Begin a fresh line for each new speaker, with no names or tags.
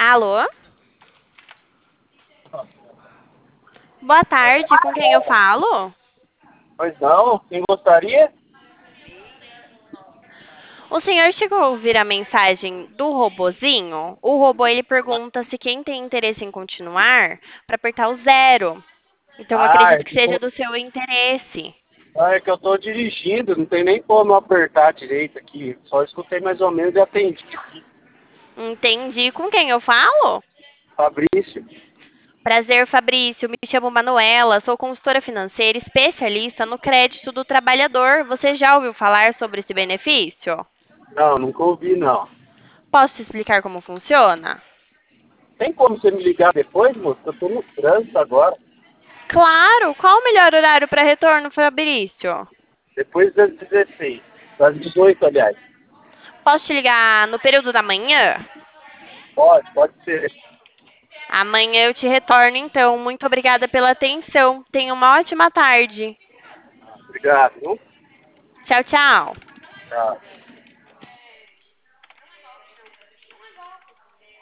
Alô? Boa tarde, com quem eu falo?
Pois não, quem gostaria?
O senhor chegou a ouvir a mensagem do robozinho? O robô ele pergunta se quem tem interesse em continuar para apertar o zero. Então eu
Ah,
acredito que seja do seu interesse.
é que eu tô dirigindo, não tem nem como eu apertar direito aqui. Só escutei mais ou menos e atendi.
Entendi. Com quem eu falo?
Fabrício.
Prazer, Fabrício. Me chamo Manuela, sou consultora financeira especialista no crédito do trabalhador. Você já ouviu falar sobre esse benefício?
Não, nunca ouvi não.
Posso te explicar como funciona?
Tem como você me ligar depois, moço? Eu tô no trânsito agora.
Claro! Qual o melhor horário para retorno, Fabrício?
Depois das 16. Das 18, aliás.
Posso te ligar no período da manhã?
Pode ser.
Amanhã eu te retorno, então. Muito obrigada pela atenção. Tenha uma ótima tarde.
Obrigado, viu?
Tchau, tchau.
Tchau.